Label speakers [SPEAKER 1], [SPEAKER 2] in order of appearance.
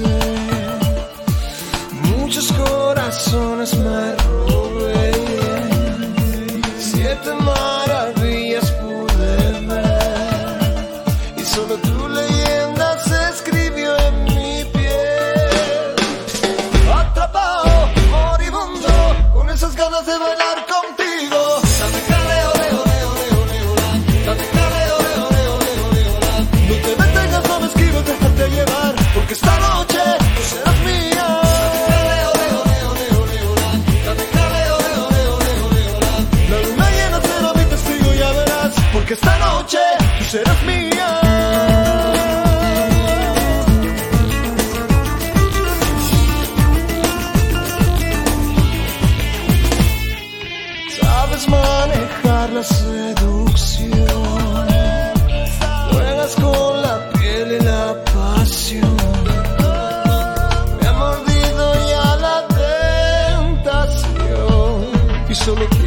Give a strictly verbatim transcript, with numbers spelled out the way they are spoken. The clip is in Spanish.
[SPEAKER 1] sé. Muchos corazones me robé, siete maravillas pude ver, y solo tu leyenda se escribió en mi piel. Atrapado, moribundo, con esas ganas de bailar contigo. Dame caleo, leo, leo, leo, leo, la. Dame caleo, leo, leo, leo, leo, la. No te detengas, no me esquives, déjate llevar, porque esta noche tú serás mía. Caleo, leo, leo, leo, leo, la. Dame caleo, leo, leo, leo, leo, la. La luna llena será mi testigo, ya verás, porque esta noche tú serás mía. Sabes manejar la seducción, juegas con la piel y la pasión. Me ha mordido ya la tentación, y solo